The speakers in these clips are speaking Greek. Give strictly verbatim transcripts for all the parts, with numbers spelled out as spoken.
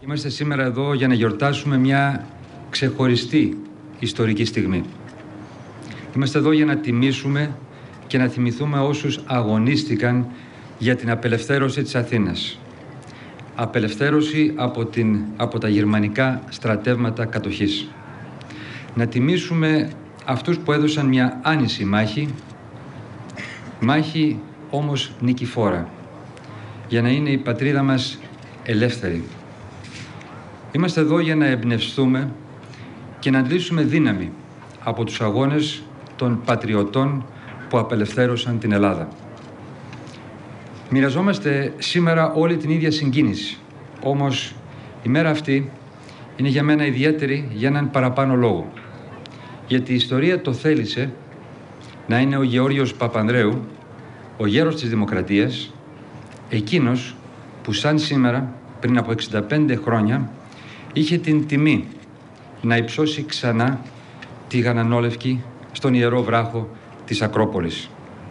Είμαστε σήμερα εδώ για να γιορτάσουμε μια ξεχωριστή ιστορική στιγμή. Είμαστε εδώ για να τιμήσουμε και να θυμηθούμε όσους αγωνίστηκαν για την απελευθέρωση της Αθήνας. Απελευθέρωση από, την, από τα γερμανικά στρατεύματα κατοχής. Να τιμήσουμε αυτούς που έδωσαν μια άνηση μάχη, μάχη όμως νικηφόρα, για να είναι η πατρίδα μας ελεύθερη. Είμαστε εδώ για να εμπνευστούμε και να αντλήσουμε δύναμη από τους αγώνες των πατριωτών που απελευθέρωσαν την Ελλάδα. Μοιραζόμαστε σήμερα όλη την ίδια συγκίνηση. Όμως η μέρα αυτή είναι για μένα ιδιαίτερη για έναν παραπάνω λόγο. Γιατί η ιστορία το θέλησε να είναι ο Γεώργιος Παπανδρέου, ο γέρος της Δημοκρατίας, εκείνος που σαν σήμερα, πριν από εξήντα πέντε χρόνια, είχε την τιμή να υψώσει ξανά τη Γανανόλευκη στον Ιερό Βράχο της Ακρόπολης.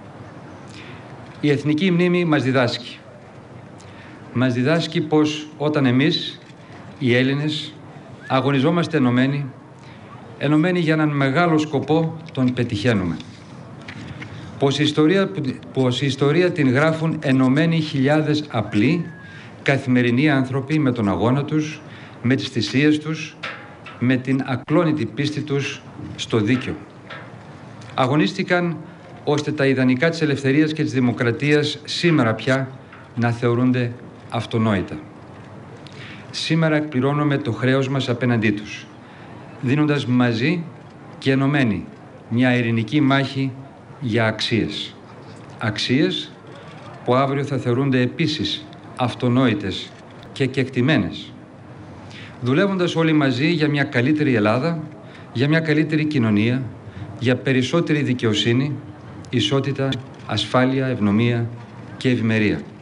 Η εθνική μνήμη μας διδάσκει. Μας διδάσκει πως όταν εμείς, οι Έλληνες, αγωνιζόμαστε ενωμένοι, ενωμένοι για έναν μεγάλο σκοπό τον πετυχαίνουμε. Πως η ιστορία, πως η ιστορία την γράφουν ενωμένοι χιλιάδες απλοί, καθημερινοί άνθρωποι με τον αγώνα τους, με τις θυσίες τους, με την ακλόνητη πίστη τους στο δίκαιο. Αγωνίστηκαν ώστε τα ιδανικά της ελευθερίας και της δημοκρατίας σήμερα πια να θεωρούνται αυτονόητα. Σήμερα εκπληρώνουμε το χρέος μας απέναντί τους, δίνοντας μαζί και ενωμένοι μια ειρηνική μάχη για αξίες. Αξίες που αύριο θα θεωρούνται επίσης αυτονόητες και κεκτημένες. Δουλεύοντας όλοι μαζί για μια καλύτερη Ελλάδα, για μια καλύτερη κοινωνία, για περισσότερη δικαιοσύνη, ισότητα, ασφάλεια, ευνομία και ευημερία.